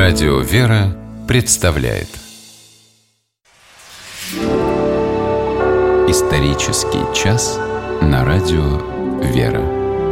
Радио «Вера» представляет исторический час на Радио «Вера».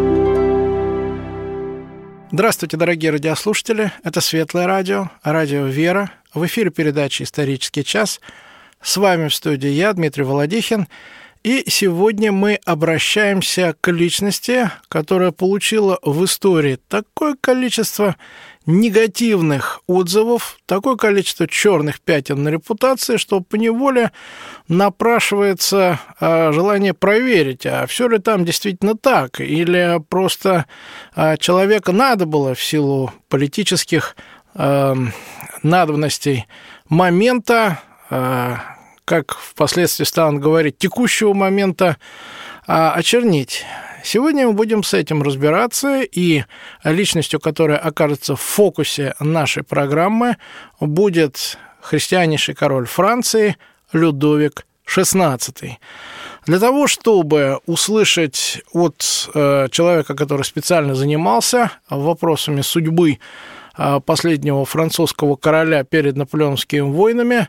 Здравствуйте, дорогие радиослушатели. Это Светлое радио, радио «Вера». В эфире передача «Исторический час». С вами в студии я, Дмитрий Володихин. И сегодня мы обращаемся к личности, которая получила в истории такое количество негативных отзывов, такое количество черных пятен на репутации, что поневоле напрашивается желание проверить, а все ли там действительно так, или просто человека надо было в силу политических надобностей момента, как впоследствии станут говорить, текущего момента, очернить. Сегодня мы будем с этим разбираться, и личностью, которая окажется в фокусе нашей программы, будет христианнейший король Франции Людовик XVI. Для того, чтобы услышать от человека, который специально занимался вопросами судьбы последнего французского короля перед наполеоновскими войнами,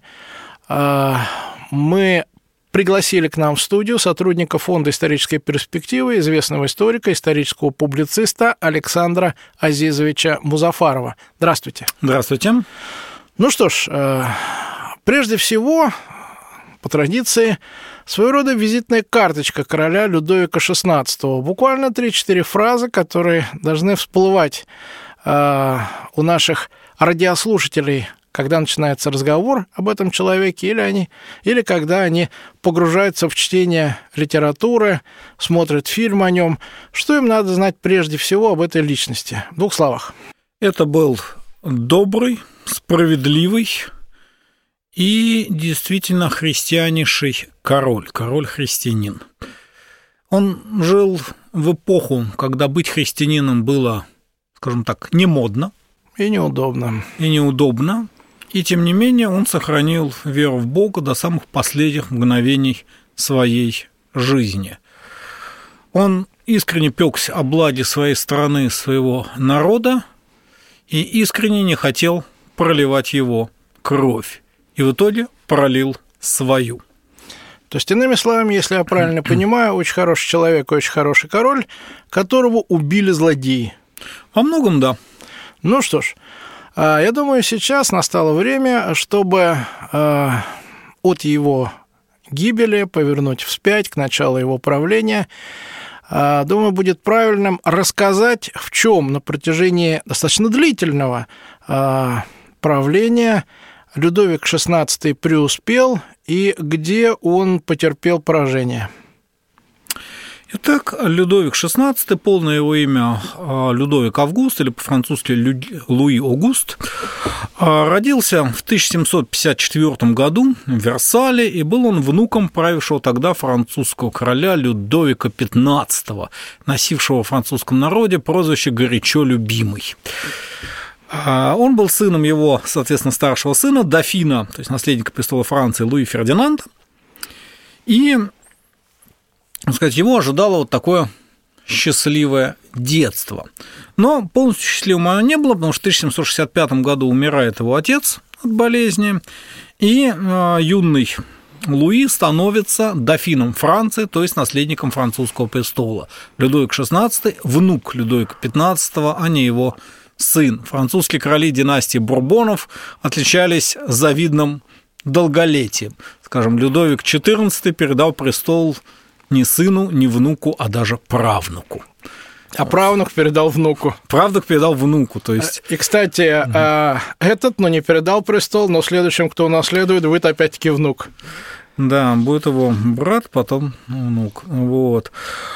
мы пригласили к нам в студию сотрудника Фонда исторической перспективы, известного историка, исторического публициста Александра Азизовича Музафарова. Здравствуйте. Здравствуйте. Ну что ж, прежде всего, по традиции, своего рода визитная карточка короля Людовика XVI. Буквально 3-4 фразы, которые должны всплывать у наших радиослушателей, когда начинается разговор об этом человеке, или когда они погружаются в чтение литературы, смотрят фильм о нем. Что им надо знать прежде всего об этой личности? В 2 словах. Это был добрый, справедливый и действительно христианейший король-христианин. Он жил в эпоху, когда быть христианином было, скажем так, не модно. И неудобно. И, тем не менее, он сохранил веру в Бога до самых последних мгновений своей жизни. Он искренне пёкся о благе своей страны, своего народа, и искренне не хотел проливать его кровь. И в итоге пролил свою. То есть, иными словами, если я правильно понимаю, очень хороший человек, очень хороший король, которого убили злодеи. Во многом да. Ну что ж, я думаю, сейчас настало время, чтобы от его гибели повернуть вспять к началу его правления. Думаю, будет правильным рассказать, в чем на протяжении достаточно длительного правления Людовик XVI преуспел и где он потерпел поражение. Итак, Людовик XVI, полное его имя Людовик Август, или по-французски Луи Огуст, родился в 1754 году в Версале, и был он внуком правившего тогда французского короля Людовика XV, носившего в французском народе прозвище «горячо любимый». Он был сыном его, соответственно, старшего сына, дофина, то есть наследника престола Франции Луи Фердинанда, и его ожидало вот такое счастливое детство. Но полностью счастливым оно не было, потому что в 1765 году умирает его отец от болезни, и юный Луи становится дофином Франции, то есть наследником французского престола. Людовик XVI – внук Людовика XV, а не его сын. Французские короли династии Бурбонов отличались завидным долголетием. Скажем, Людовик XIV передал престол не сыну, не внуку, а даже правнуку. А правнук передал внуку. Правнук передал внуку, то есть... И, кстати, этот, не передал престол, но следующим, кто унаследует, будет опять-таки внук. Да, будет его брат, потом внук. Вот.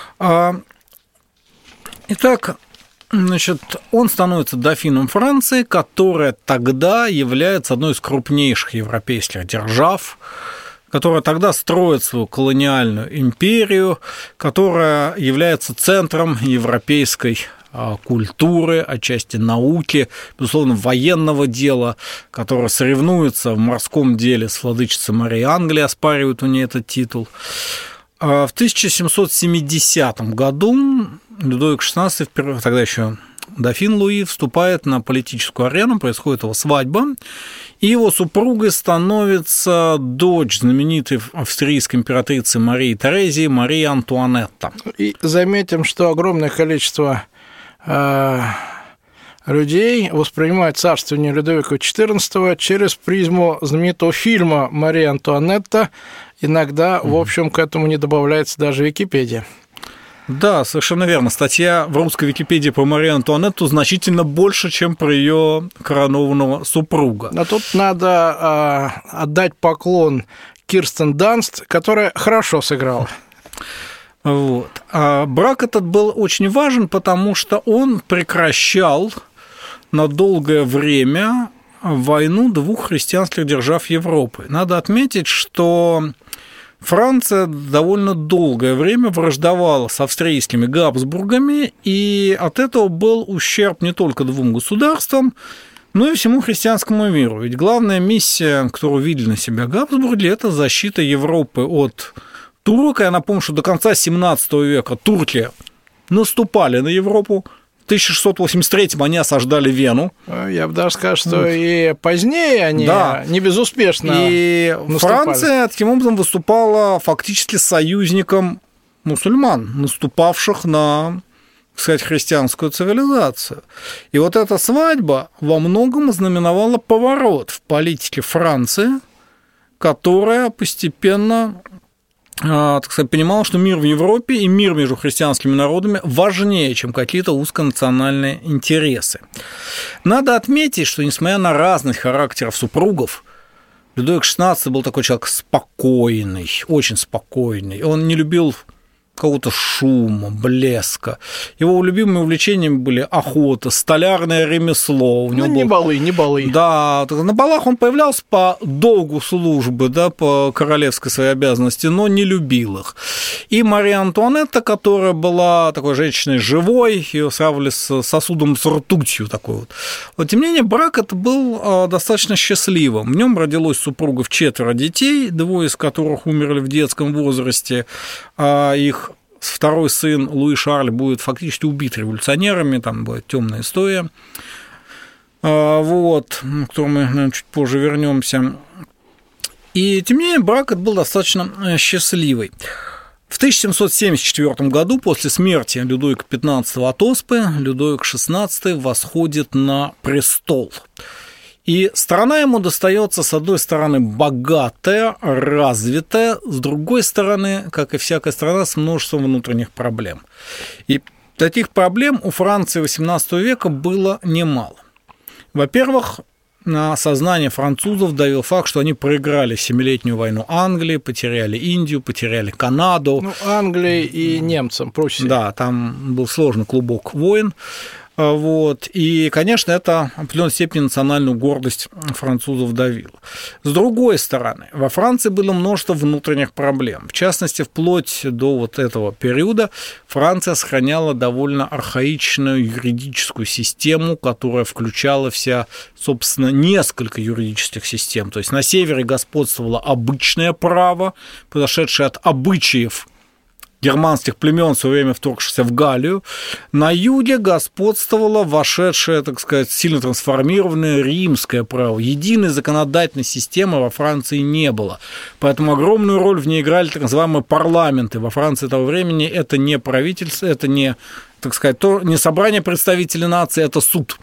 Итак, он становится дофином Франции, которая тогда является одной из крупнейших европейских держав, которая тогда строит свою колониальную империю, которая является центром европейской культуры, отчасти науки, безусловно, военного дела, которая соревнуется в морском деле с владычицей Марией Англии, оспаривает у нее этот титул. В 1770 году Людовик XVI, тогда еще дофин Луи вступает на политическую арену, происходит его свадьба, и его супругой становится дочь знаменитой австрийской императрицы Марии Терезии, Мария Антуанетта. И заметим, что огромное количество людей воспринимают царствование Людовика XIV через призму знаменитого фильма «Мария Антуанетта». Иногда, в общем, к этому не добавляется даже Википедия. Да, совершенно верно. Статья в русской Википедии про Марию Антуанетту значительно больше, чем про ее коронованного супруга. Но тут надо отдать поклон Кирстен Данст, которая хорошо сыграла. Вот. А брак этот был очень важен, потому что он прекращал на долгое время войну двух христианских держав Европы. Надо отметить, что Франция довольно долгое время враждовала с австрийскими Габсбургами, и от этого был ущерб не только двум государствам, но и всему христианскому миру. Ведь главная миссия, которую видели на себя Габсбурги, это защита Европы от турок. Я напомню, что до конца XVII века турки наступали на Европу. В 1683-м они осаждали Вену. Я бы даже сказал, что и позднее они не безуспешно наступали. Франция таким образом выступала фактически союзником мусульман, наступавших на, так сказать, христианскую цивилизацию. И вот эта свадьба во многом ознаменовала поворот в политике Франции, которая постепенно, так сказать, понимала, что мир в Европе и мир между христианскими народами важнее, чем какие-то узконациональные интересы. Надо отметить, что, несмотря на разность характеров супругов, Людовик XVI был такой человек спокойный, очень спокойный. Он не любил какого-то шума, блеска. Его любимыми увлечениями были охота, столярное ремесло. Не балы. Да, на балах он появлялся по долгу службы, да, по королевской своей обязанности, но не любил их. И Мария Антуанетта, которая была такой женщиной живой, ее сравнивали с сосудом с ртутью такой вот. Но, тем не менее, брак этот был достаточно счастливым. В нем родилось супругов 4 детей, 2 из которых умерли в детском возрасте, а их второй сын Луи Шарль будет фактически убит революционерами, там будет темная история, вот, к которой мы, наверное, чуть позже вернемся. И, тем не менее, брак этот был достаточно счастливый. В 1774 году, после смерти Людовика XV от оспы, Людовик XVI восходит на престол. И страна ему достается, с одной стороны, богатая, развитая, с другой стороны, как и всякая страна, с множеством внутренних проблем. И таких проблем у Франции XVIII века было немало. Во-первых, на сознание французов давил факт, что они проиграли Семилетнюю войну Англии, потеряли Индию, потеряли Канаду. Англии и немцам, Пруссии. Да, там был сложный клубок войн. Вот. И, конечно, это в определенной степени национальную гордость французов давило. С другой стороны, во Франции было множество внутренних проблем. В частности, вплоть до вот этого периода Франция сохраняла довольно архаичную юридическую систему, которая включала в себя, собственно, несколько юридических систем. То есть на севере господствовало обычное право, произошедшее от обычаев германских племен в свое время вторгшихся в Галлию. На юге господствовало вошедшее, так сказать, сильно трансформированное римское право. Единой законодательной системы во Франции не было. Поэтому огромную роль в ней играли так называемые парламенты. Во Франции того времени это не правительство, это не, так сказать, не собрание представителей нации, это суд.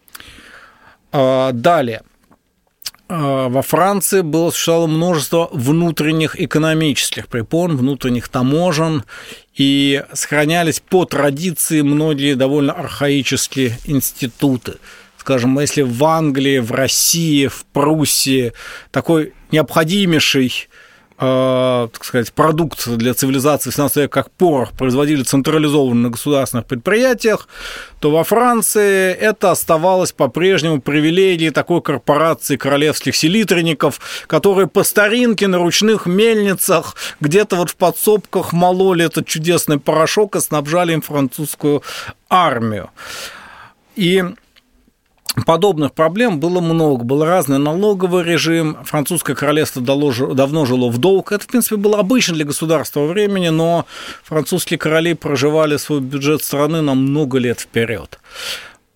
Далее. Во Франции существовало множество внутренних экономических препон, внутренних таможен, и сохранялись по традиции многие довольно архаические институты. Скажем, если в Англии, в России, в Пруссии такой необходимейший, так сказать, продукт для цивилизации в 17 веке, как порох, производили централизованно на государственных предприятиях, то во Франции это оставалось по-прежнему привилегией такой корпорации королевских селитренников, которые по старинке на ручных мельницах где-то вот в подсобках мололи этот чудесный порошок и снабжали им французскую армию. И подобных проблем было много. Был разный налоговый режим, французское королевство давно жило в долг. Это, в принципе, было обычно для государства времени, но французские короли проживали свой бюджет страны на много лет вперед.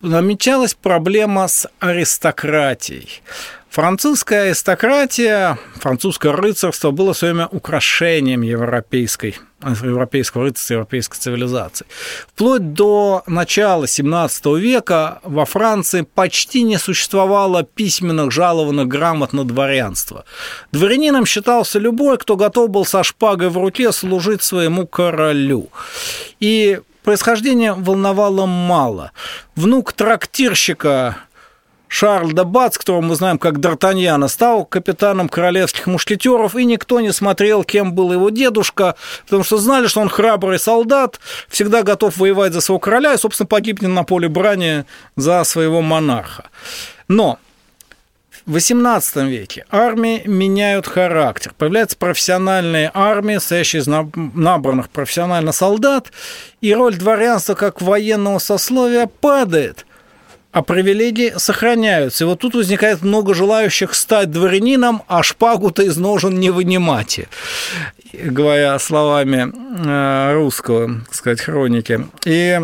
намечалась проблема с аристократией. Французская аристократия, французское рыцарство было в свое время украшением европейского рыцарства, европейской цивилизации. Вплоть до начала XVII века во Франции почти не существовало письменных жалованных грамот на дворянство. Дворянином считался любой, кто готов был со шпагой в руке служить своему королю. И происхождение волновало мало. Внук трактирщика Шарль де Бац, которого мы знаем как Д'Артаньяна, стал капитаном королевских мушкетеров, и никто не смотрел, кем был его дедушка, потому что знали, что он храбрый солдат, всегда готов воевать за своего короля и, собственно, погибнет на поле брани за своего монарха. Но в XVIII веке армии меняют характер. Появляются профессиональные армии, состоящие из набранных профессионально солдат, и роль дворянства как военного сословия падает, а привилегии сохраняются. И вот тут возникает много желающих стать дворянином, а шпагу-то из ножен не вынимать, говоря словами русского, так сказать, хроники. И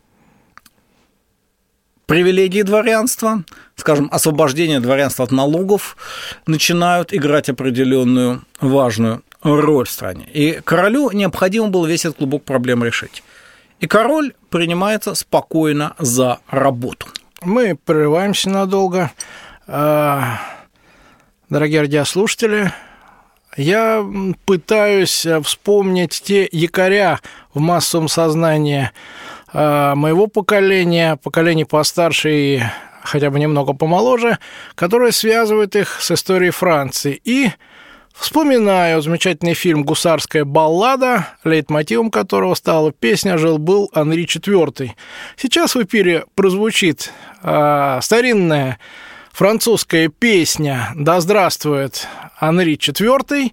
привилегии дворянства, скажем, освобождение дворянства от налогов, начинают играть определенную важную роль в стране. И королю необходимо было весь этот клубок проблем решить. И король принимается спокойно за работу. Мы прерываемся надолго. Дорогие радиослушатели, я пытаюсь вспомнить те якоря в массовом сознании моего поколения постарше и хотя бы немного помоложе, которые связывают их с историей Франции. И вспоминаю замечательный фильм «Гусарская баллада», лейтмотивом которого стала песня «Жил-был Анри IV». Сейчас в эфире прозвучит старинная французская песня «Да здравствует Анри IV»,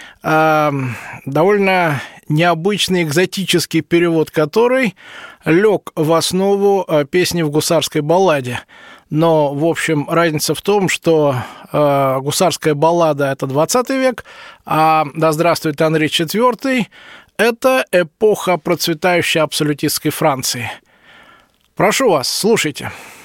довольно необычный экзотический перевод которой лег в основу песни в «Гусарской балладе». Но, в общем, разница в том, что гусарская баллада – это 20 век, а «Да здравствует Анри IV» – это эпоха процветающей абсолютистской Франции. Прошу вас, слушайте.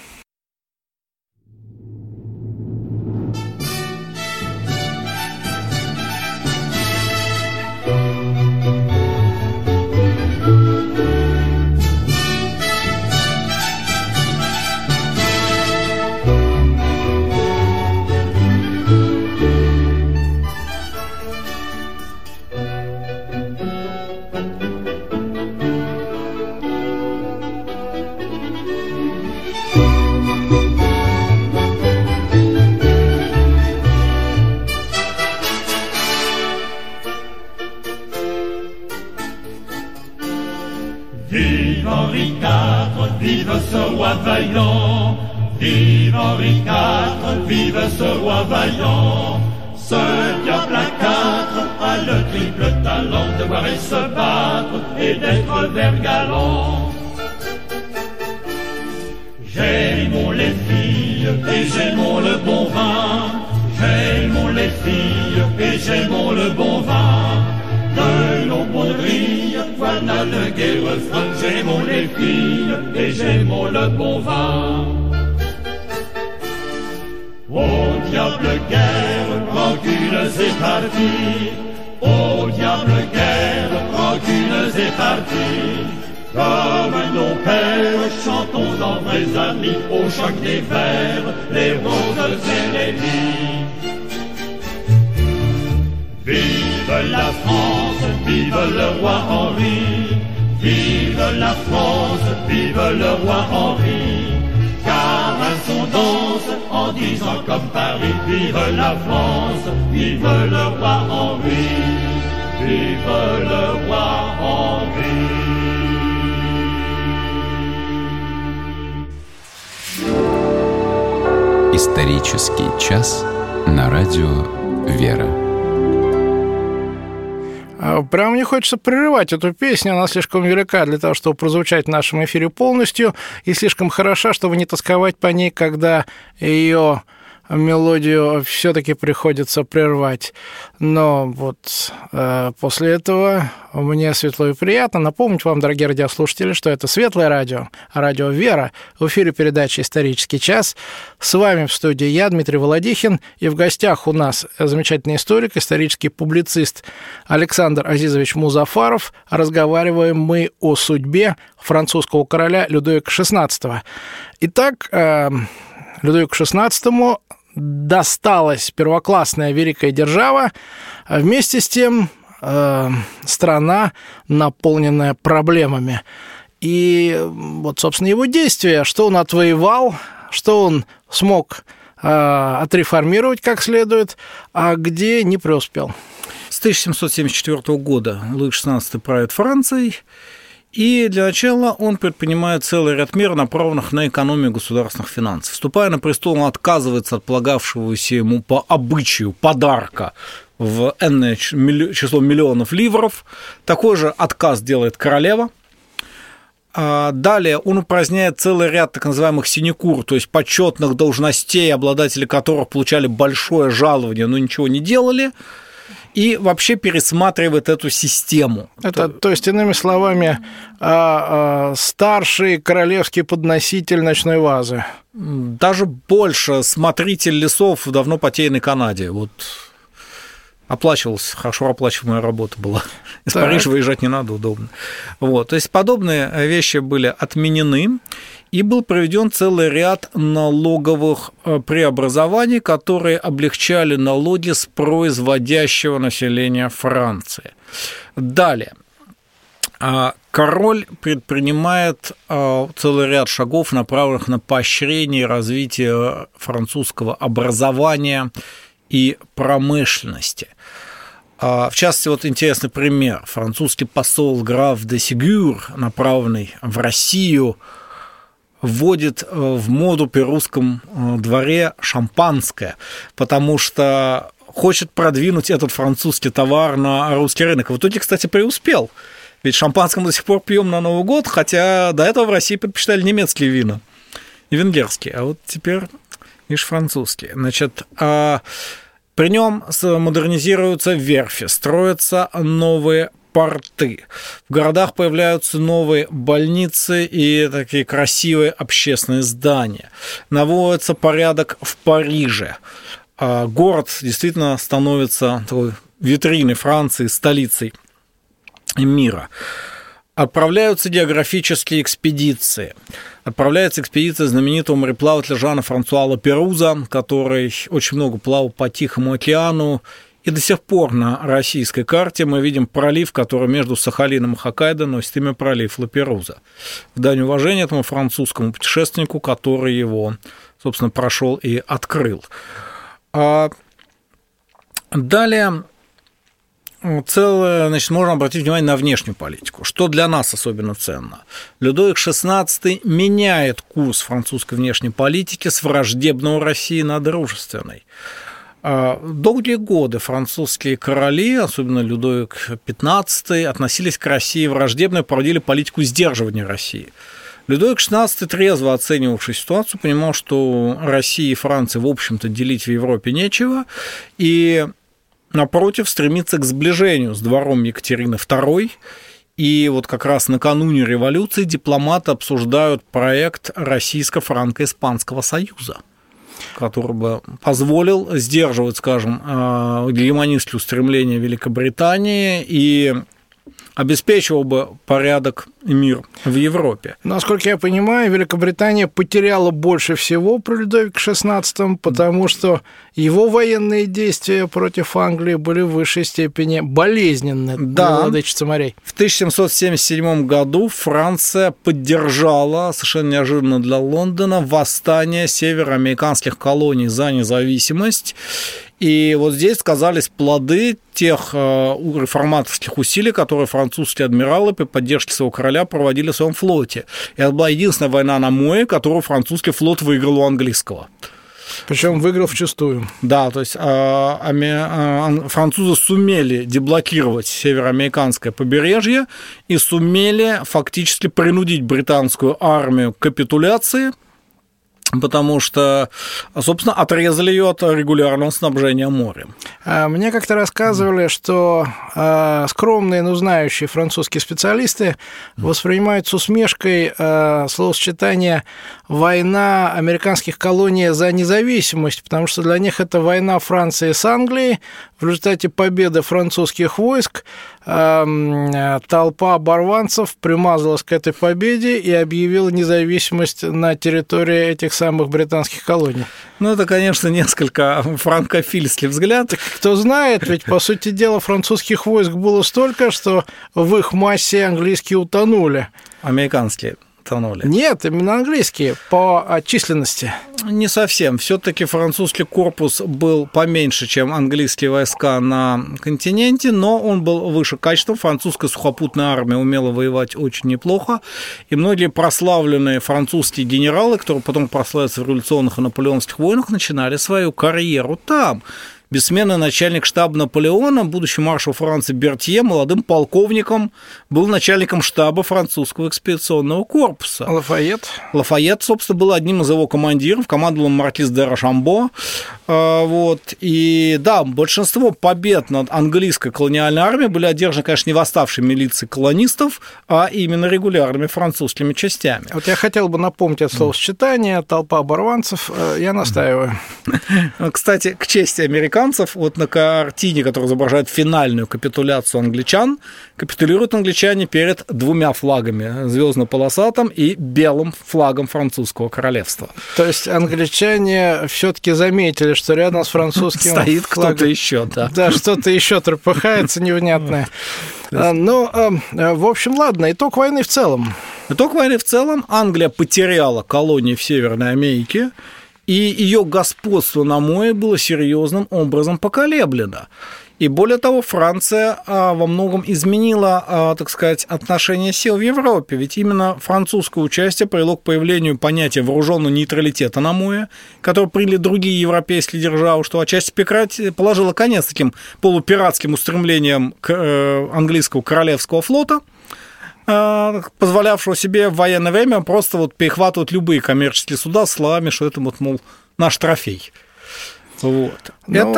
Vive Henri IV, vive ce roi vaillant. Vive Henri IV, vive ce roi vaillant. Ce diable à quatre a le triple talent de voir et se battre et d'être vert galant. J'aimons les filles et j'aimons le bon vin. J'aimons les filles et j'aimons le bon vin. De nos bauderies, voilà le gai refrain. J'aimons les filles et j'aimons le bon vin. Au diable guerre, rancunes et parties. Au diable guerre, rancunes et parties. Comme nos pères, chantons en vrais amis. Au choc des vers, les roses et les lys. Vive la France, vive le roi Henri. Vive la France, vive le roi Henri. Car un son danse en disant comme Paris. Vive la France, vive le roi Henri. Vive le roi Henri. Исторический час на радио «Вера». Прям не хочется прерывать эту песню, она слишком велика для того, чтобы прозвучать в нашем эфире полностью, и слишком хороша, чтобы не тосковать по ней, когда ее мелодию все-таки приходится прервать. Но вот после этого мне светло и приятно напомнить вам, дорогие радиослушатели, что это Светлое радио, радио «Вера». В эфире передача «Исторический час». С вами в студии я, Дмитрий Володихин, и в гостях у нас замечательный историк, исторический публицист Александр Азизович Музафаров. Разговариваем мы о судьбе французского короля Людовика XVI. Итак, Людовику XVI досталась первоклассная великая держава, а вместе с тем страна, наполненная проблемами. И вот, собственно, его действия, что он отвоевал, что он смог отреформировать как следует, а где не преуспел. С 1774 года Луи XVI правит Францией, и для начала он предпринимает целый ряд мер, направленных на экономию государственных финансов. Вступая на престол, он отказывается от полагавшегося ему по обычаю подарка в энное число миллионов ливров. Такой же отказ делает королева. Далее он упраздняет целый ряд так называемых синекур, то есть почетных должностей, обладатели которых получали большое жалование, но ничего не делали, и вообще пересматривает эту систему. Это, то есть, иными словами, старший королевский подноситель ночной вазы. Даже больше, смотритель лесов в давно потерянной Канаде. Вот оплачивалась, хорошо оплачиваемая работа была. Из Парижа выезжать не надо, удобно. Вот, то есть подобные вещи были отменены, и был проведен целый ряд налоговых преобразований, которые облегчали налоги с производящего населения Франции. Далее. Король предпринимает целый ряд шагов, направленных на поощрение и развитие французского образования и промышленности. В частности, вот интересный пример. Французский посол граф де Сигюр, направленный в Россию, вводит в моду при русском дворе шампанское, потому что хочет продвинуть этот французский товар на русский рынок. В итоге, кстати, преуспел. Ведь шампанское мы до сих пор пьем на Новый год, хотя до этого в России предпочитали немецкие вина и венгерские, а вот теперь, видишь, французские. Значит, при нем модернизируются верфи, строятся новые порты. В городах появляются новые больницы и такие красивые общественные здания. Наводится порядок в Париже. Город действительно становится такой витриной Франции, столицей мира. Отправляются географические экспедиции. Отправляется экспедиция знаменитого мореплавателя Жана-Франсуа Лаперуза, который очень много плавал по Тихому океану. И до сих пор на российской карте мы видим пролив, который между Сахалином и Хоккайдо носит имя пролив Лаперуза. В дань уважения этому французскому путешественнику, который его, собственно, прошел и открыл. Далее значит, можно обратить внимание на внешнюю политику, что для нас особенно ценно. Людовик XVI меняет курс французской внешней политики с враждебного России на дружественный. Долгие годы французские короли, особенно Людовик XV, относились к России враждебно и проводили политику сдерживания России. Людовик XVI, трезво оценивавший ситуацию, понимал, что России и Франции, в общем-то, делить в Европе нечего, и, напротив, стремится к сближению с двором Екатерины II. И вот как раз накануне революции дипломаты обсуждают проект Российско-франко-испанского союза, который бы позволил сдерживать, скажем, гегемонистские устремления Великобритании и обеспечивал бы порядок и мир в Европе. Насколько я понимаю, Великобритания потеряла больше всего при Людовике XVI, потому что его военные действия против Англии были в высшей степени болезненны для владычицы морей. В 1777 году Франция поддержала, совершенно неожиданно для Лондона, восстание североамериканских колоний за независимость. И вот здесь сказались плоды тех реформаторских усилий, которые французские адмиралы при поддержке своего короля проводили в своем флоте. И это была единственная война на море, которую французский флот выиграл у английского. Причем выиграл вчистую. Да, то есть французы сумели деблокировать североамериканское побережье и сумели фактически принудить британскую армию к капитуляции. потому что, собственно, отрезали ее от регулярного снабжения морем. Мне как-то рассказывали, что скромные, но знающие французские специалисты воспринимают с усмешкой словосочетание «война американских колоний за независимость», потому что для них это война Франции с Англией. В результате победы французских войск толпа оборванцев примазалась к этой победе и объявила независимость на территории этих самых британских колоний. Ну, это, конечно, несколько франкофильский взгляд. Кто знает, ведь, по сути дела, французских войск было столько, что в их массе английские утонули. Американские утонули. Нет, именно английские по численности. Не совсем. Все-таки французский корпус был поменьше, чем английские войска на континенте, но он был выше качеством. Французская сухопутная армия умела воевать очень неплохо, и многие прославленные французские генералы, которые потом прославятся в революционных и наполеонских войнах, начинали свою карьеру там. Бессменный начальник штаба Наполеона, будущий маршал Франции Бертье, молодым полковником, был начальником штаба французского экспедиционного корпуса. Лафайет, собственно, был одним из его командиров, командовал маркиз де Рошамбо. Вот. И да, большинство побед над английской колониальной армией были одержаны, конечно, не восставшей милицией колонистов, а именно регулярными французскими частями. Вот я хотел бы напомнить это словосочетание «толпа оборванцев», я настаиваю. Кстати, к чести американцев, вот на картине, которая изображает финальную капитуляцию англичан, капитулируют англичане перед двумя флагами, звездно-полосатым и белым флагом французского королевства. То есть англичане все-таки заметили, что рядом с французским стоит флагом кто-то еще, да. Да, что-то еще трепыхается невнятное. Ну, в общем, ладно, итог войны в целом. Итог войны в целом: Англия потеряла колонии в Северной Америке, и ее господство на море было серьезным образом поколеблено. И более того, Франция во многом изменила, так сказать, отношение сил в Европе, ведь именно французское участие привело к появлению понятия вооруженного нейтралитета на море, которое приняли другие европейские державы, что отчасти положило конец таким полупиратским устремлениям английского королевского флота, позволявшего себе в военное время просто вот перехватывать любые коммерческие суда с словами, что это вот, мол, наш трофей. Вот.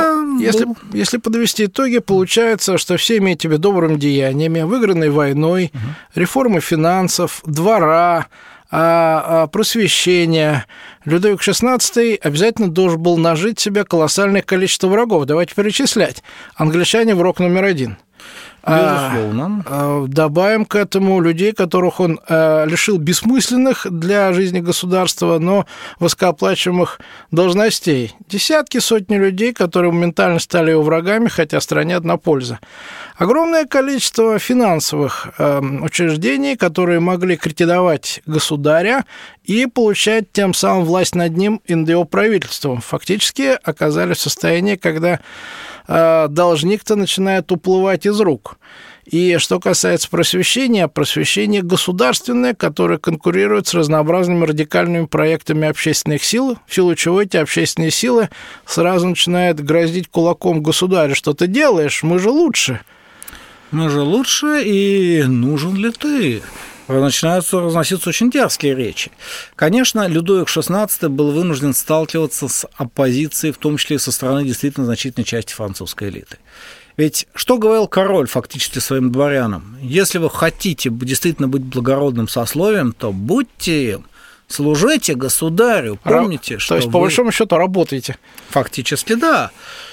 Если подвести итоги, получается, что всеми этими добрыми деяниями, выигранной войной, реформы финансов, двора, просвещения, Людовик XVI обязательно должен был нажить себе колоссальное количество врагов. Давайте перечислять. Англичане враг номер один. Безусловно. Добавим к этому людей, которых он лишил бессмысленных для жизни государства, но высокооплачиваемых должностей. Десятки, сотни людей, которые моментально стали его врагами, хотя стране одна польза. Огромное количество финансовых учреждений, которые могли кредитовать государя и получать тем самым власть над ним и над его правительством. Фактически оказались в состоянии, когда должник-то начинает уплывать из рук. И что касается просвещения, просвещение государственное, которое конкурирует с разнообразными радикальными проектами общественных сил, в силу чего эти общественные силы сразу начинают грозить кулаком государю: что ты делаешь, мы же лучше. Мы же лучше, и нужен ли ты? Начинаются разноситься очень дерзкие речи. Конечно, Людовик XVI был вынужден сталкиваться с оппозицией, в том числе и со стороны действительно значительной части французской элиты. Ведь что говорил король фактически своим дворянам? Если вы хотите действительно быть благородным сословием, то будьте им, служите государю, помните, что то есть, по большому счету, работаете. Фактически, да.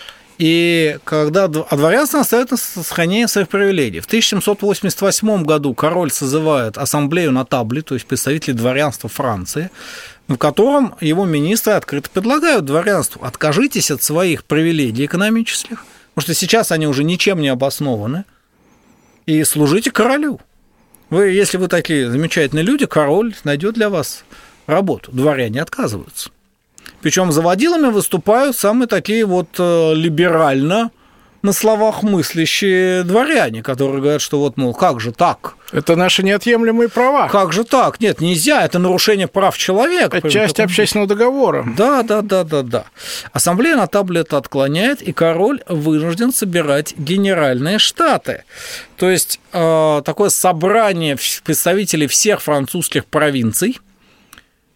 И когда дворянство настаивает на сохранении своих привилегий. В 1788 году король созывает ассамблею нотаблей, то есть представителей дворянства Франции, в котором его министры открыто предлагают дворянству: откажитесь от своих привилегий экономических, потому что сейчас они уже ничем не обоснованы, и служите королю. Если вы такие замечательные люди, король найдет для вас работу. Дворяне отказываются. Причем заводилами выступают самые такие вот либерально на словах мыслящие дворяне, которые говорят, что вот, мол, как же так? Это наши неотъемлемые права. Как же так? Нет, нельзя, это нарушение прав человека. Это часть общественного договора. Да. Ассамблея нотаблей это отклоняет, и король вынужден собирать генеральные штаты. То есть такое собрание представителей всех французских провинций,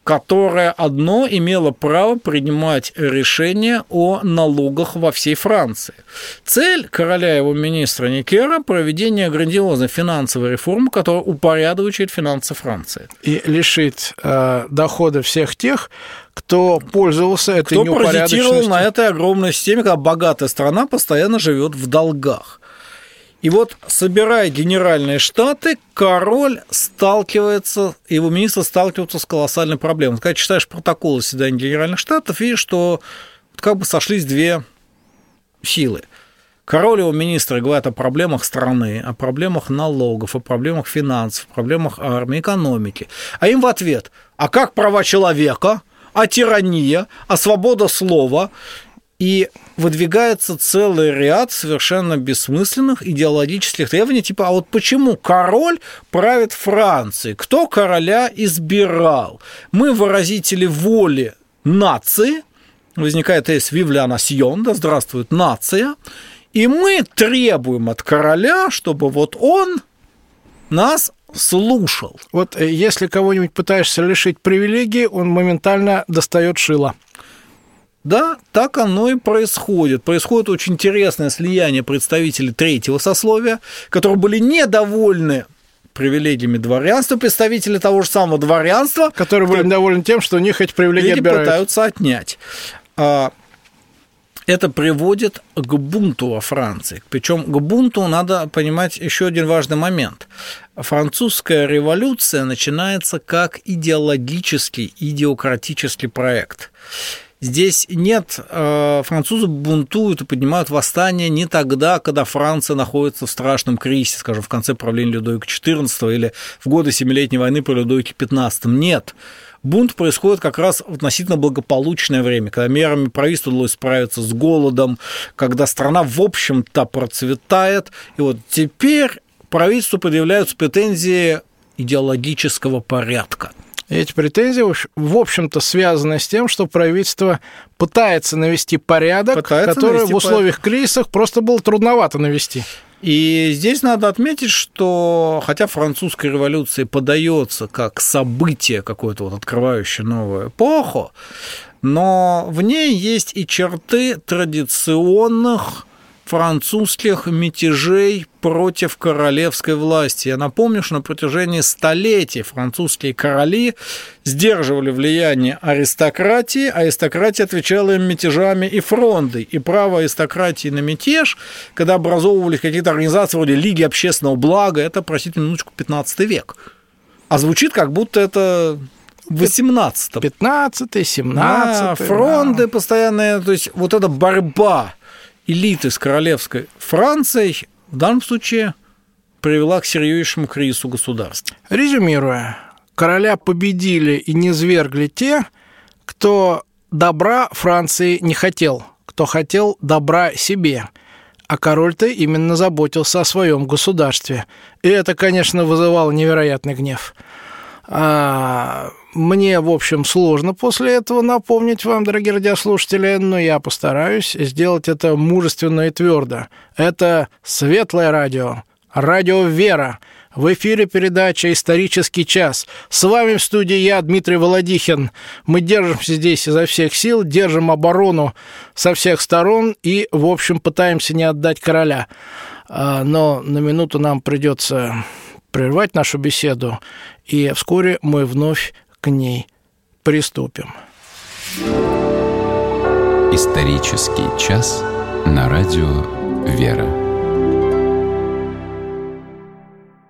которое одно имело право принимать решения о налогах во всей Франции. Цель короля и его министра Некера – проведение грандиозной финансовой реформы, которая упорядочит финансы Франции. И лишит дохода всех тех, кто пользовался этой неупорядоченностью. Кто паразитировал на этой огромной системе, когда богатая страна постоянно живет в долгах. И вот, собирая генеральные штаты, король сталкивается, его министры сталкиваются с колоссальной проблемой. Когда читаешь протоколы заседания генеральных штатов, видишь, что как бы сошлись две силы. Король и его министры говорят о проблемах страны, о проблемах налогов, о проблемах финансов, о проблемах армии, экономики. А им в ответ: а как права человека, а тирания, а свобода слова? И выдвигается целый ряд совершенно бессмысленных идеологических требований, типа, а вот почему король правит Францией? Кто короля избирал? Мы выразители воли нации, возникает тезис «Vive la nation», да здравствует нация, и мы требуем от короля, чтобы вот он нас слушал. Вот если кого-нибудь пытаешься лишить привилегий, он моментально достает шило. Да, так оно и происходит. Происходит очень интересное слияние представителей третьего сословия, которые были недовольны привилегиями дворянства, представители того же самого дворянства, которые были недовольны тем, что у них эти привилегии отбирают. Пытаются отнять. Это приводит к бунту во Франции. Причем к бунту надо понимать еще один важный момент. Французская революция начинается как идеологический, идиократический проект. Здесь нет, французы бунтуют и поднимают восстание не тогда, когда Франция находится в страшном кризисе, скажем, в конце правления Людовика XIV или в годы Семилетней войны при Людовике XV. Нет. Бунт происходит как раз в относительно благополучное время, когда мерами правительства удалось справиться с голодом, когда страна, в общем-то, процветает. И вот теперь правительству предъявляются претензии идеологического порядка. Эти претензии, в общем-то, связаны с тем, что правительство пытается навести порядок, который в условиях кризисов просто было трудновато навести. И здесь надо отметить, что хотя французская революция подается как событие какое-то, вот, открывающее новую эпоху, но в ней есть и черты традиционных французских мятежей против королевской власти. Я напомню, что на протяжении столетий французские короли сдерживали влияние аристократии, а аристократия отвечала им мятежами и фрондой. И право аристократии на мятеж, когда образовывались какие-то организации вроде Лиги общественного блага, это, простите минуточку, 15 век. А звучит, как будто это 18-м. 15-й, 17-й. Да, фронды постоянные, то есть вот эта борьба элиты с королевской Францией в данном случае привела к серьезнейшему кризису государства. Резюмируя, короля победили и низвергли те, кто добра Франции не хотел, кто хотел добра себе. А король-то именно заботился о своем государстве. И это, конечно, вызывало невероятный гнев. Мне, в общем, сложно после этого напомнить вам, дорогие радиослушатели, но я постараюсь сделать это мужественно и твердо. Это Светлое радио, радио «Вера». В эфире передача «Исторический час». С вами в студии я, Дмитрий Володихин. Мы держимся здесь изо всех сил, держим оборону со всех сторон и, в общем, пытаемся не отдать короля. Но на минуту нам придется прервать нашу беседу, и вскоре мы вновь к ней приступим. Исторический час на радио «Вера».